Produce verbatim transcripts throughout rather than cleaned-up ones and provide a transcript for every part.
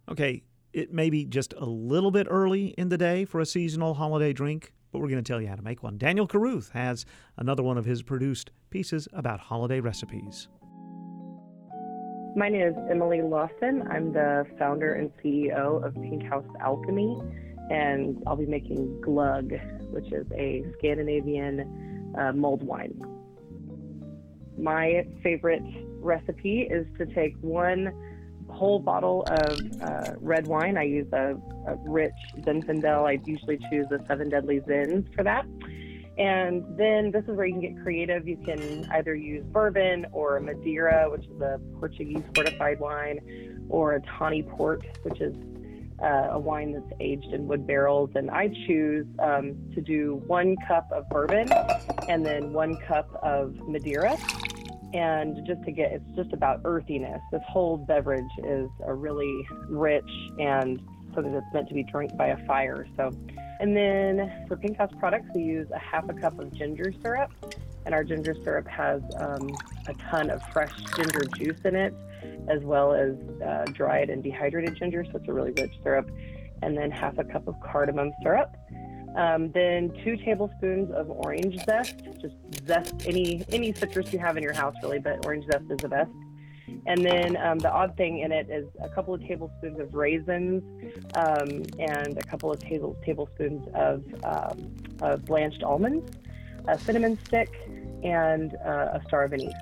Okay, it may be just a little bit early in the day for a seasonal holiday drink, but we're going to tell you how to make one. Daniel Caruth has another one of his produced pieces about holiday recipes. My name is Emily Lawson. I'm the founder and C E O of Pink House Alchemy, and I'll be making glug, which is a Scandinavian uh, mulled wine. My favorite recipe is to take one whole bottle of uh, red wine. I use a, a rich Zinfandel. I usually choose the Seven Deadly Zins for that. And then this is where you can get creative. You can either use bourbon or Madeira, which is a Portuguese fortified wine, or a tawny port, which is uh, a wine that's aged in wood barrels. And I choose um, to do one cup of bourbon and then one cup of Madeira. And just to get, it's just about earthiness. This whole beverage is a really rich and something that's meant to be drank by a fire. So, and then for Pink House products, we use a half a cup of ginger syrup, and our ginger syrup has um, a ton of fresh ginger juice in it, as well as uh, dried and dehydrated ginger. So it's a really rich syrup. And then half a cup of cardamom syrup. Um, then two tablespoons of orange zest, just zest any any citrus you have in your house, really, but orange zest is the best. And then um, the odd thing in it is a couple of tablespoons of raisins um, and a couple of table, tablespoons of, um, of blanched almonds, a cinnamon stick, and uh, a star of anise.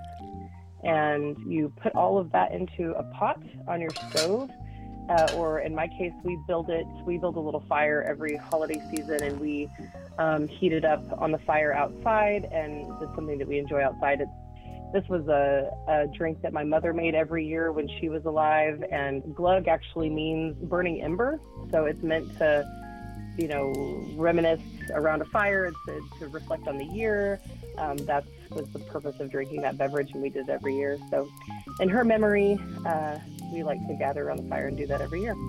And you put all of that into a pot on your stove. Uh, or in my case, we build it, we build a little fire every holiday season, and we um, heat it up on the fire outside, and it's something that we enjoy outside. It's, this was a, a drink that my mother made every year when she was alive, and glug actually means burning ember, so it's meant to, you know, reminisce around a fire, to, to reflect on the year. Um, that was the purpose of drinking that beverage, and we did it every year. So in her memory, uh, we like to gather around the fire and do that every year.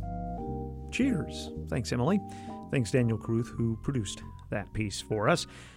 Cheers. Thanks, Emily. Thanks, Daniel Caruth, who produced that piece for us.